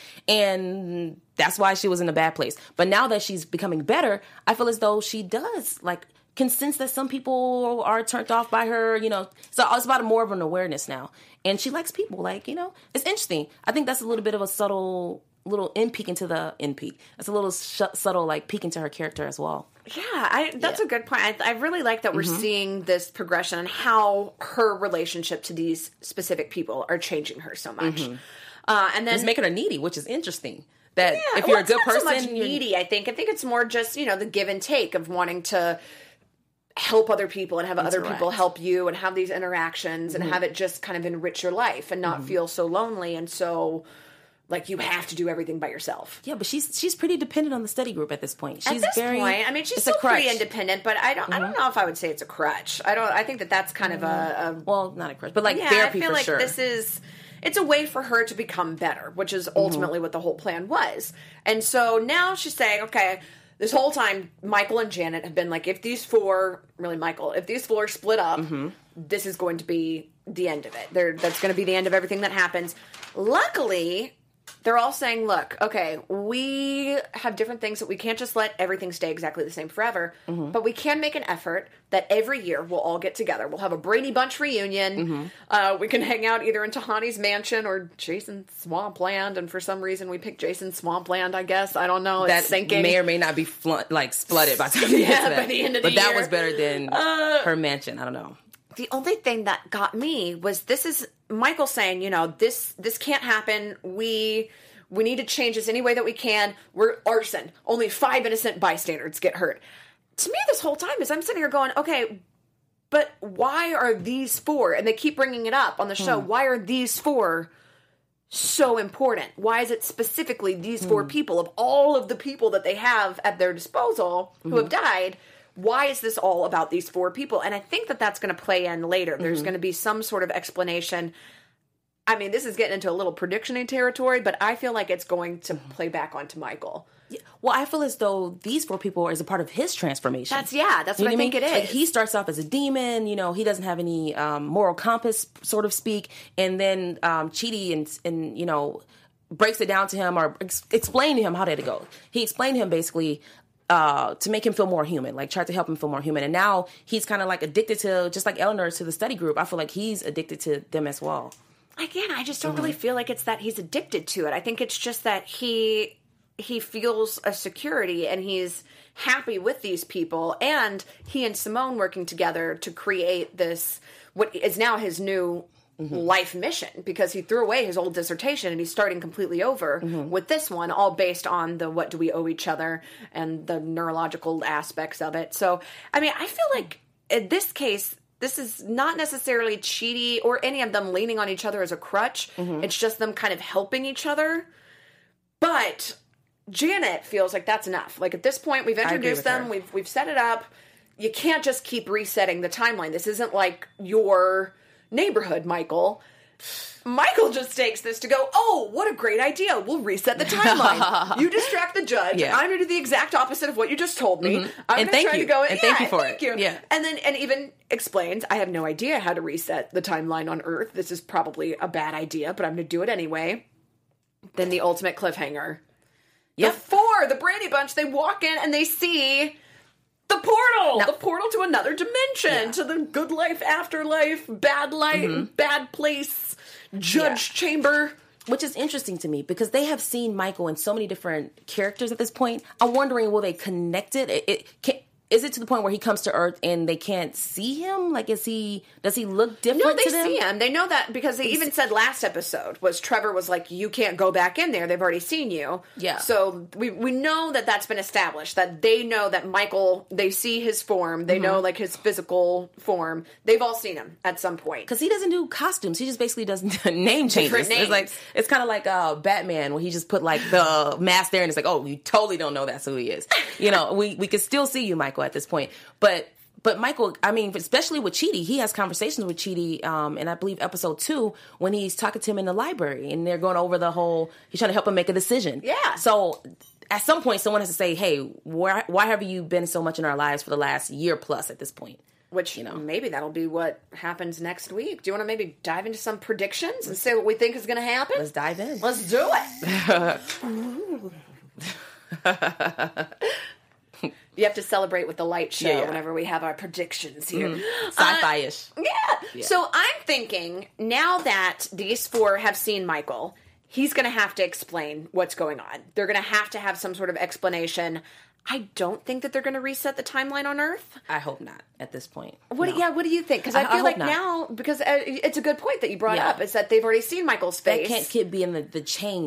[SPEAKER 4] And that's why she was in a bad place. But now that she's becoming better, I feel as though she does, like, can sense that some people are turned off by her, you know. So it's about more of an awareness now. And she likes people, like, you know. It's interesting. I think that's a little bit of a subtle, little in peek into the in peek. That's a little sh- subtle, like, peek into her character as well.
[SPEAKER 2] Yeah, I, that's yeah. a good point. I, I really like that we're mm-hmm. seeing this progression and how her relationship to these specific people are changing her so much. Mm-hmm. Uh, and then
[SPEAKER 4] it's making her needy, which is interesting. that
[SPEAKER 2] Yeah.
[SPEAKER 4] if you're
[SPEAKER 2] well,
[SPEAKER 4] a good
[SPEAKER 2] it's not
[SPEAKER 4] person,
[SPEAKER 2] so much
[SPEAKER 4] you're-
[SPEAKER 2] needy. I think. I think it's more just you know the give and take of wanting to help other people and have other
[SPEAKER 4] Interact.
[SPEAKER 2] people help you and have these interactions and have it just kind of enrich your life and not feel so lonely and so like you have to do everything by yourself.
[SPEAKER 4] Yeah, but she's she's pretty dependent on the study group at this point. She's
[SPEAKER 2] At this
[SPEAKER 4] very,
[SPEAKER 2] point, I mean, she's
[SPEAKER 4] it's a
[SPEAKER 2] still pretty
[SPEAKER 4] crutch.
[SPEAKER 2] independent, but I don't. I don't know if I would say it's a crutch. I don't. I think that that's kind of a, a
[SPEAKER 4] Well, not a crutch, but like
[SPEAKER 2] yeah.
[SPEAKER 4] therapy
[SPEAKER 2] I feel
[SPEAKER 4] for
[SPEAKER 2] like
[SPEAKER 4] sure.
[SPEAKER 2] this is. It's a way for her to become better, which is ultimately what the whole plan was. And so now she's saying, okay, this whole time, Michael and Janet have been like, if these four, really Michael, if these four split up, this is going to be the end of it. They're, that's going to be the end of everything that happens. Luckily, they're all saying, look, okay, we have different things that we can't just let everything stay exactly the same forever, but we can make an effort that every year we'll all get together. We'll have a Brady Bunch reunion. Uh, we can hang out either in Tahani's mansion or Jason's swampland, and for some reason we picked Jason's swampland, I guess. I don't know. It's
[SPEAKER 4] that
[SPEAKER 2] sinking.
[SPEAKER 4] may or may not be fl- like flooded by the time
[SPEAKER 2] Yeah,
[SPEAKER 4] yeah,
[SPEAKER 2] by the end of the
[SPEAKER 4] But that
[SPEAKER 2] year.
[SPEAKER 4] was better than
[SPEAKER 2] Uh,
[SPEAKER 4] her mansion. I don't know.
[SPEAKER 2] The only thing that got me was this is Michael saying, you know, this this can't happen. We we need to change this any way that we can. We're arson. Only five innocent bystanders get hurt. To me, this whole time is I'm sitting here going, okay, but why are these four? And they keep bringing it up on the show. Why are these four so important? Why is it specifically these four people of all of the people that they have at their disposal who have died? Why is this all about these four people? And I think that that's going to play in later. There's going to be some sort of explanation. I mean, this is getting into a little prediction-y territory, but I feel like it's going to play back onto Michael.
[SPEAKER 4] Well, I feel as though these four people are as a part of his transformation.
[SPEAKER 2] That's, yeah, that's
[SPEAKER 4] You
[SPEAKER 2] what
[SPEAKER 4] know
[SPEAKER 2] I think
[SPEAKER 4] mean?
[SPEAKER 2] it is.
[SPEAKER 4] Like, he starts off as a demon, you know, he doesn't have any um, moral compass, sort of speak, and then um, Chidi and, and, you know, breaks it down to him or ex- explain to him how did it go. He explained to him basically uh, to make him feel more human, like tried to help him feel more human. And now he's kind of like addicted to, just like Eleanor to the study group. I feel like he's addicted to them as well.
[SPEAKER 2] Again, I just don't really feel like it's that he's addicted to it. I think it's just that he he feels a security and he's happy with these people, and he and Simone working together to create this what is now his new life mission, because he threw away his old dissertation and he's starting completely over with this one, all based on the what do we owe each other and the neurological aspects of it. So, I mean, I feel like in this case, this is not necessarily Chidi or any of them leaning on each other as a crutch. It's just them kind of helping each other. But Janet feels like that's enough. Like at this point, we've introduced
[SPEAKER 4] with
[SPEAKER 2] them,
[SPEAKER 4] her.
[SPEAKER 2] we've we've set it up. You can't just keep resetting the timeline. This isn't like your neighborhood, Michael. Michael just takes this to go, oh, what a great idea. We'll reset the timeline. You distract the judge.
[SPEAKER 4] Yeah.
[SPEAKER 2] I'm going to do the exact opposite of what you just told me. I'm
[SPEAKER 4] And
[SPEAKER 2] going to
[SPEAKER 4] thank
[SPEAKER 2] try
[SPEAKER 4] you.
[SPEAKER 2] to go,
[SPEAKER 4] And
[SPEAKER 2] yeah,
[SPEAKER 4] thank you for
[SPEAKER 2] thank
[SPEAKER 4] it.
[SPEAKER 2] you.
[SPEAKER 4] Yeah.
[SPEAKER 2] And then, and even explains, I have no idea how to reset the timeline on Earth. This is probably a bad idea, but I'm going to do it anyway. Then the ultimate cliffhanger.
[SPEAKER 4] Yep.
[SPEAKER 2] The four, the Brady Bunch, they walk in and they see the portal,
[SPEAKER 4] Now-
[SPEAKER 2] the portal to another dimension, to the good life, afterlife, bad life, bad place, judge chamber.
[SPEAKER 4] Which is interesting to me because they have seen Michael in so many different characters at this point. I'm wondering, will they connect it? It, it can, is it to the point where he comes to Earth and they can't see him? Like, is he? Does he look different?
[SPEAKER 2] No, they
[SPEAKER 4] to them?
[SPEAKER 2] see him. They know that because they even said last episode was Trevor was like, you can't go back in there. They've already seen you.
[SPEAKER 4] Yeah.
[SPEAKER 2] So we we know that that's been established, that they know that Michael, they see his form. They know like his physical form. They've all seen him at some point.
[SPEAKER 4] Because he doesn't do costumes. He just basically does name changes.
[SPEAKER 2] Different names.
[SPEAKER 4] It's like it's kind of like uh, Batman when he just put like the mask there and it's like, oh, you totally don't know that's who he is. You know, we we could still see you, Michael, at this point. But but Michael, I mean, especially with Chidi, he has conversations with Chidi, um, and I believe episode two when he's talking to him in the library and they're going over the whole. He's trying to help him make a decision.
[SPEAKER 2] Yeah.
[SPEAKER 4] So at some point, someone has to say, "Hey, why why have you been so much in our lives for the last year plus at this point?"
[SPEAKER 2] Which, you know, maybe that'll be what happens next week. Do you want to maybe dive into some predictions and say what we think is going to happen?
[SPEAKER 4] Let's dive in.
[SPEAKER 2] Let's do it. You have to celebrate with the light show
[SPEAKER 4] Yeah, yeah.
[SPEAKER 2] whenever we have our predictions here.
[SPEAKER 4] Mm-hmm. Sci-fi-ish.
[SPEAKER 2] Uh, yeah. So I'm thinking, now that these four have seen Michael, he's going to have to explain what's going on. They're going to have to have some sort of explanation. I don't think that they're going to reset the timeline on Earth.
[SPEAKER 4] I hope not at this point.
[SPEAKER 2] What?
[SPEAKER 4] No.
[SPEAKER 2] Yeah. What do you think? Because
[SPEAKER 4] I-
[SPEAKER 2] I
[SPEAKER 4] I
[SPEAKER 2] feel
[SPEAKER 4] hope
[SPEAKER 2] like
[SPEAKER 4] not.
[SPEAKER 2] now, because uh, it's a good point that you brought
[SPEAKER 4] Yeah.
[SPEAKER 2] up, is that they've already seen Michael's
[SPEAKER 4] That
[SPEAKER 2] face.
[SPEAKER 4] can't keep being the, the change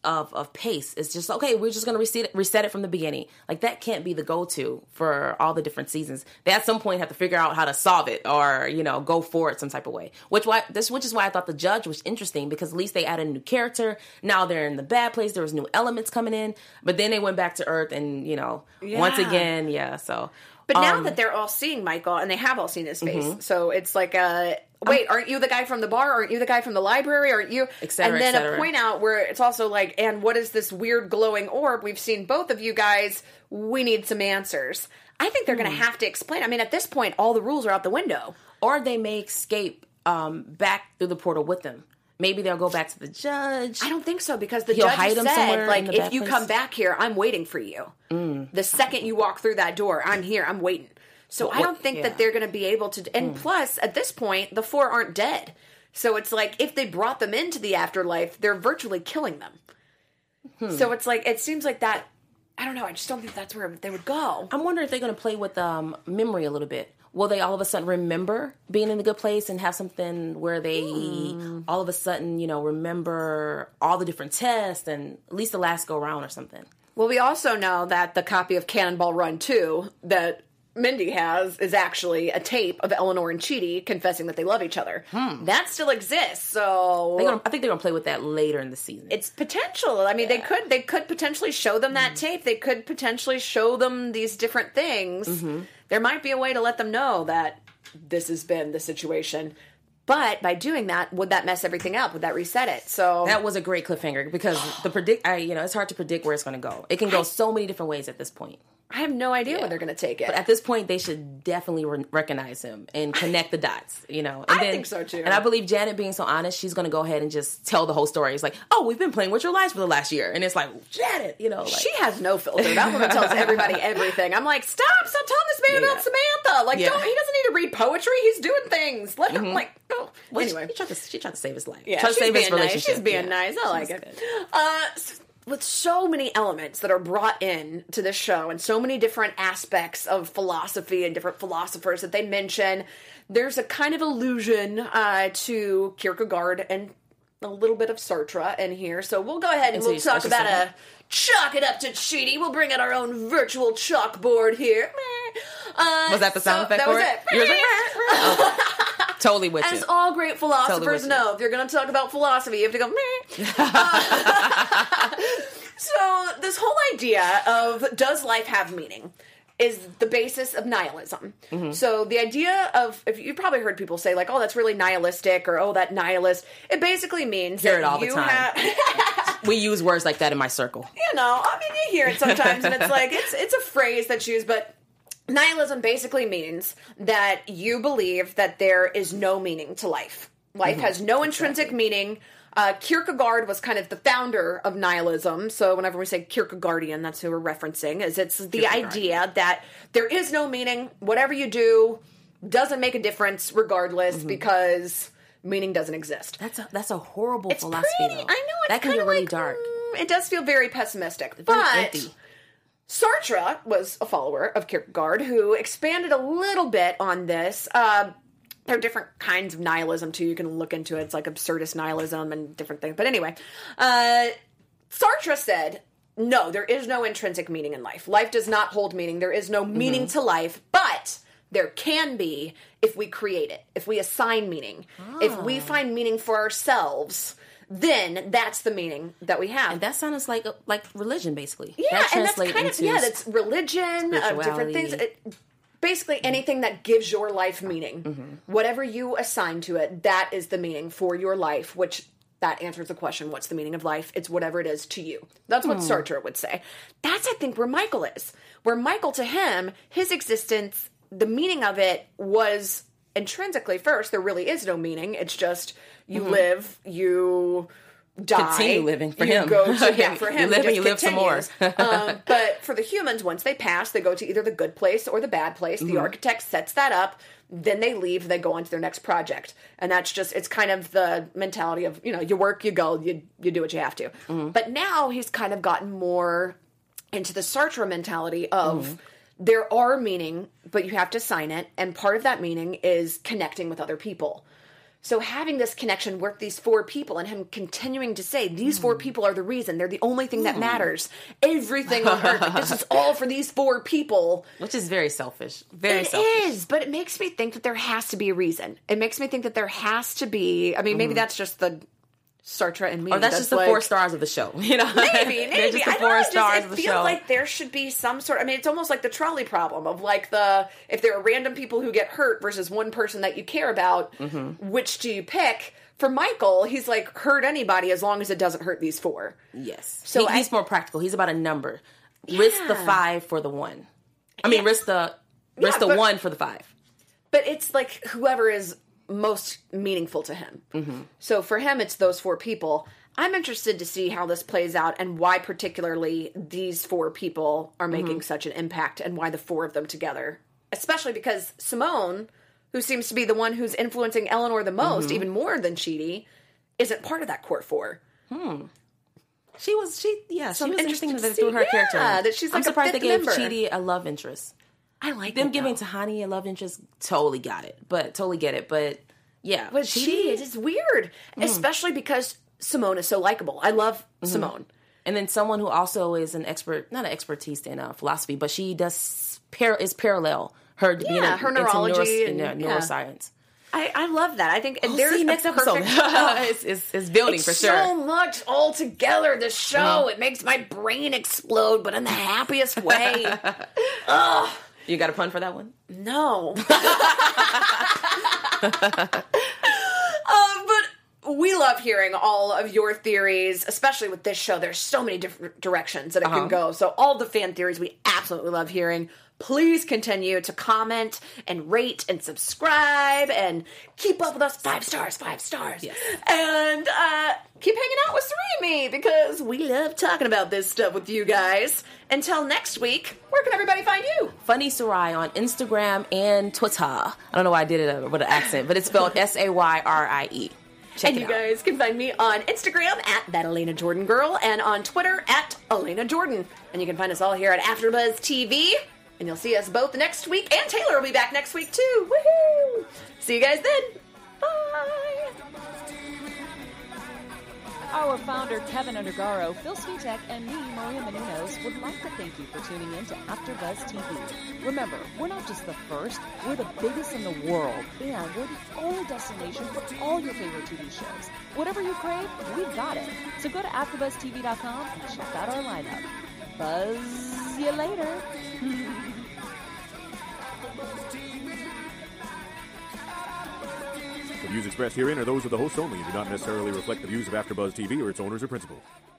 [SPEAKER 4] of, of pace. It's just, okay, we're just going to reset it, reset it from the beginning. Like, that can't be the go-to for all the different seasons. They at some point have to figure out how to solve it or, you know, go for it some type of way. Which why this which is why I thought the judge was interesting, because at least they added a new character. Now they're in the bad place. There was new elements coming in. But then they went back to Earth and, you know,
[SPEAKER 2] Yeah.
[SPEAKER 4] once again, yeah, so...
[SPEAKER 2] But now
[SPEAKER 4] um,
[SPEAKER 2] that they're all seeing Michael, and they have all seen his face,
[SPEAKER 4] mm-hmm.
[SPEAKER 2] so it's like, uh, wait, aren't you the guy from the bar? Aren't you the guy from the library? Aren't you?
[SPEAKER 4] Et cetera,
[SPEAKER 2] and then
[SPEAKER 4] et cetera.
[SPEAKER 2] a point out where it's also like, and what is this weird glowing orb? We've seen both of you guys. We need some answers. I think they're
[SPEAKER 4] Hmm.
[SPEAKER 2] going to have to explain. I mean, at this point, all the rules are out the window.
[SPEAKER 4] Or they may escape um, back through the portal with them. Maybe they'll go back to the judge.
[SPEAKER 2] I don't think so, because the
[SPEAKER 4] He'll
[SPEAKER 2] judge
[SPEAKER 4] hide them
[SPEAKER 2] said,
[SPEAKER 4] somewhere
[SPEAKER 2] like,
[SPEAKER 4] in the
[SPEAKER 2] if
[SPEAKER 4] bad
[SPEAKER 2] you
[SPEAKER 4] place?
[SPEAKER 2] come back here, I'm waiting for you. Mm. The second you walk through that door, I'm here. I'm waiting. So
[SPEAKER 4] What-
[SPEAKER 2] I don't think
[SPEAKER 4] yeah.
[SPEAKER 2] that they're going to be able to. And plus, at this point, the four aren't dead. So it's like, if they brought them into the afterlife, they're virtually killing them.
[SPEAKER 4] Hmm.
[SPEAKER 2] So it's like, it seems like that. I don't know. I just don't think that's where they would go.
[SPEAKER 4] I'm wondering if they're going to play with um, memory a little bit. Will they all of a sudden remember being in the good place and have something where they
[SPEAKER 2] Hmm.
[SPEAKER 4] all of a sudden, you know, remember all the different tests and at least the last go round or something?
[SPEAKER 2] Well, we also know that the copy of Cannonball Run two that Mindy has is actually a tape of Eleanor and Chidi confessing that they love each other. That still exists, so
[SPEAKER 4] They're gonna, I think they're going to play with that later in the season.
[SPEAKER 2] it's potential. I mean, they could they could potentially show them that tape. They could potentially show them these different things. There might be a way to let them know that this has been the situation. But by doing that, would that mess everything up? Would that reset it? So
[SPEAKER 4] That was a great cliffhanger because the predict, I, you know, it's hard to predict where it's going to go. It can go so many different ways at this point.
[SPEAKER 2] I have no idea where they're going to take it.
[SPEAKER 4] But at this point, they should definitely re- recognize him and connect the dots, you know. And
[SPEAKER 2] I think so, too.
[SPEAKER 4] And I believe Janet, being so honest, she's going to go ahead and just tell the whole story. It's like, oh, we've been playing with your lives for the last year. And it's like, Janet, you know. Like,
[SPEAKER 2] She has no filter. That woman tells everybody everything. I'm like, stop, stop telling this man
[SPEAKER 4] Yeah.
[SPEAKER 2] about Samantha. Like,
[SPEAKER 4] Yeah.
[SPEAKER 2] don't, he doesn't need to read poetry. He's doing things. Let him, like, oh.
[SPEAKER 4] well,
[SPEAKER 2] Anyway.
[SPEAKER 4] she, she, tried to, she tried to save his life.
[SPEAKER 2] Yeah,
[SPEAKER 4] tried to
[SPEAKER 2] she's
[SPEAKER 4] save his
[SPEAKER 2] being nice.
[SPEAKER 4] relationship.
[SPEAKER 2] She's being
[SPEAKER 4] Yeah.
[SPEAKER 2] nice. I like
[SPEAKER 4] She's
[SPEAKER 2] it.
[SPEAKER 4] good.
[SPEAKER 2] Uh, s- with so many elements that are brought in to this show and so many different aspects of philosophy and different philosophers that they mention, there's a kind of allusion uh, to Kierkegaard and a little bit of Sartre in here. So we'll go ahead and
[SPEAKER 4] Into
[SPEAKER 2] we'll
[SPEAKER 4] your
[SPEAKER 2] talk
[SPEAKER 4] special
[SPEAKER 2] about
[SPEAKER 4] segment.
[SPEAKER 2] a chalk it up to Chidi. We'll bring out our own virtual chalkboard here. Uh,
[SPEAKER 4] Was that the sound
[SPEAKER 2] so
[SPEAKER 4] effect
[SPEAKER 2] that
[SPEAKER 4] for
[SPEAKER 2] was
[SPEAKER 4] it?
[SPEAKER 2] it.
[SPEAKER 4] You was like, okay. Totally with
[SPEAKER 2] As
[SPEAKER 4] you.
[SPEAKER 2] all great philosophers
[SPEAKER 4] Totally with
[SPEAKER 2] know, if you're going to talk about philosophy, you have to go, meh. Uh, so, this whole idea of does life have meaning is the basis of nihilism.
[SPEAKER 4] Mm-hmm.
[SPEAKER 2] So, the idea of, if you've probably heard people say, like, oh, that's really nihilistic, or oh, that nihilist, it basically means
[SPEAKER 4] Hear
[SPEAKER 2] that
[SPEAKER 4] it all the
[SPEAKER 2] you
[SPEAKER 4] time.
[SPEAKER 2] have.
[SPEAKER 4] We use words like that in my circle.
[SPEAKER 2] You know, I mean, you hear it sometimes, and it's like, it's it's a phrase that's used, but nihilism basically means that you believe that there is no meaning to life. Life has no intrinsic meaning. Uh, Kierkegaard was kind of the founder of nihilism, so whenever we say Kierkegaardian, that's who we're referencing, is it's the idea that there is no meaning, whatever you do doesn't make a difference regardless, because meaning doesn't exist.
[SPEAKER 4] That's a, that's a horrible
[SPEAKER 2] It's
[SPEAKER 4] philosophy,
[SPEAKER 2] pretty,
[SPEAKER 4] though.
[SPEAKER 2] I know, it's
[SPEAKER 4] that can
[SPEAKER 2] kind
[SPEAKER 4] get
[SPEAKER 2] of
[SPEAKER 4] really
[SPEAKER 2] like,
[SPEAKER 4] dark.
[SPEAKER 2] mm, it does feel very pessimistic,
[SPEAKER 4] Very
[SPEAKER 2] but
[SPEAKER 4] empty.
[SPEAKER 2] Sartre was a follower of Kierkegaard who expanded a little bit on this. Uh, there are different kinds of nihilism, too. You can look into it. It's like absurdist nihilism and different things. But anyway, uh, Sartre said, no, there is no intrinsic meaning in life. Life does not hold meaning. There is no meaning
[SPEAKER 4] Mm-hmm.
[SPEAKER 2] to life, but there can be if we create it, if we assign meaning, if we find meaning for ourselves. Then that's the meaning that we have.
[SPEAKER 4] And that sounds like like religion, basically.
[SPEAKER 2] Yeah,
[SPEAKER 4] that
[SPEAKER 2] and that's
[SPEAKER 4] translates
[SPEAKER 2] kind of,
[SPEAKER 4] into
[SPEAKER 2] yeah, that's religion, uh, different things.
[SPEAKER 4] spirituality.
[SPEAKER 2] It, basically, anything that gives your life meaning.
[SPEAKER 4] Mm-hmm.
[SPEAKER 2] Whatever you assign to it, that is the meaning for your life, which that answers the question, what's the meaning of life? It's whatever it is to you. That's what
[SPEAKER 4] Hmm.
[SPEAKER 2] Sartre would say. That's, I think, where Michael is. Where Michael, to him, his existence, the meaning of it was intrinsically first, there really is no meaning. It's just you live, you die.
[SPEAKER 4] Continue living for
[SPEAKER 2] you
[SPEAKER 4] him.
[SPEAKER 2] Go to, yeah, for him.
[SPEAKER 4] You live
[SPEAKER 2] it
[SPEAKER 4] and you live
[SPEAKER 2] just
[SPEAKER 4] some more.
[SPEAKER 2] continues. um, but for the humans, once they pass, they go to either the good place or the bad place. The architect sets that up. Then they leave. They go on to their next project. And that's just, it's kind of the mentality of, you know, you work, you go, you, you do what you have to. But now he's kind of gotten more into the Sartre mentality of there are meaning, but you have to sign it. And part of that meaning is connecting with other people. So having this connection with these four people and him continuing to say, these four people are the reason. They're the only thing that matters. Everything on earth. Like, this is all for these four people.
[SPEAKER 4] Which is very selfish. Very
[SPEAKER 2] it
[SPEAKER 4] selfish.
[SPEAKER 2] It is, but it makes me think that there has to be a reason. It makes me think that there has to be, I mean, maybe mm-hmm. that's just the Star Trek and me.
[SPEAKER 4] Or that's, that's just the like, four stars of the show. You know,
[SPEAKER 2] maybe, maybe.
[SPEAKER 4] just the
[SPEAKER 2] I
[SPEAKER 4] four
[SPEAKER 2] don't know,
[SPEAKER 4] stars
[SPEAKER 2] just,
[SPEAKER 4] of the
[SPEAKER 2] it feels
[SPEAKER 4] show.
[SPEAKER 2] like there should be some sort. I mean, it's almost like the trolley problem of like the if there are random people who get hurt versus one person that you care about, mm-hmm. which do you pick? For Michael, he's like hurt anybody as long as it doesn't hurt these four.
[SPEAKER 4] Yes,
[SPEAKER 2] so
[SPEAKER 4] he, he's
[SPEAKER 2] I,
[SPEAKER 4] more practical. He's about a number. Yeah. Risk the five for the one. I mean, yeah. risk the risk yeah, the but, one for the five.
[SPEAKER 2] But it's like whoever is most meaningful to him. Mm-hmm. So for him, it's those four people. I'm interested to see how this plays out and why particularly these four people are making mm-hmm. such an impact and why the four of them together. Especially because Simone, who seems to be the one who's influencing Eleanor the most, mm-hmm. even more than Chidi, isn't part of that core four.
[SPEAKER 4] Hmm. She was, she, yeah,
[SPEAKER 2] so
[SPEAKER 4] she was
[SPEAKER 2] interesting
[SPEAKER 4] interesting
[SPEAKER 2] to
[SPEAKER 4] through her
[SPEAKER 2] yeah,
[SPEAKER 4] character.
[SPEAKER 2] that she's like
[SPEAKER 4] I'm surprised
[SPEAKER 2] a
[SPEAKER 4] they gave
[SPEAKER 2] member.
[SPEAKER 4] Chidi a love interest.
[SPEAKER 2] I like
[SPEAKER 4] them
[SPEAKER 2] it,
[SPEAKER 4] giving
[SPEAKER 2] though.
[SPEAKER 4] Tahani a love interest. Totally got it, but totally get it. But yeah,
[SPEAKER 2] but Chidi, it is weird, mm. especially because Simone is so likable. I love mm-hmm. Simone.
[SPEAKER 4] And then someone who also is an expert, not an expertise in uh, philosophy, but she does par- is parallel her
[SPEAKER 2] yeah,
[SPEAKER 4] being a,
[SPEAKER 2] her neurology
[SPEAKER 4] into neuro-
[SPEAKER 2] and
[SPEAKER 4] uh, neuroscience.
[SPEAKER 2] I, I love that. I think and
[SPEAKER 4] we'll
[SPEAKER 2] there's
[SPEAKER 4] see next episode. it's, it's, it's building
[SPEAKER 2] it's
[SPEAKER 4] for sure.
[SPEAKER 2] So much all together. This show mm-hmm. it makes my brain explode, but in the happiest way. Ugh.
[SPEAKER 4] You got a pun for that one?
[SPEAKER 2] No. um, but we love hearing all of your theories, especially with this show. There's so many different directions that it uh-huh. can go. So all the fan theories we absolutely love hearing. Please continue to comment and rate and subscribe and keep up with us. Five stars, five stars.
[SPEAKER 4] Yes.
[SPEAKER 2] And uh, keep hanging out with Sari and me because we love talking about this stuff with you guys. Until next week, where can everybody find you?
[SPEAKER 4] Funny Sarai on Instagram and Twitter. I don't know why I did it with an accent, but it's spelled S A Y R I E. Check
[SPEAKER 2] and
[SPEAKER 4] it
[SPEAKER 2] you
[SPEAKER 4] out.
[SPEAKER 2] guys can find me on Instagram at that Elena Jordan Girl and on Twitter at Elena Jordan. And you can find us all here at AfterBuzz T V. And you'll see us both next week. And Taylor will be back next week, too. Woohoo! See you guys then. Bye!
[SPEAKER 3] Our founder, Kevin Undergaro, Phil Svitek, and me, Maria Menounos, would like to thank you for tuning in to AfterBuzz T V. Remember, we're not just the first, we're the biggest in the world. And we're the only destination for all your favorite T V shows. Whatever you crave, we've got it. So go to after buzz t v dot com and check out our lineup. Buzz you later.
[SPEAKER 5] The views expressed herein are those of the hosts only and do not necessarily reflect the views of AfterBuzz T V or its owners or principals.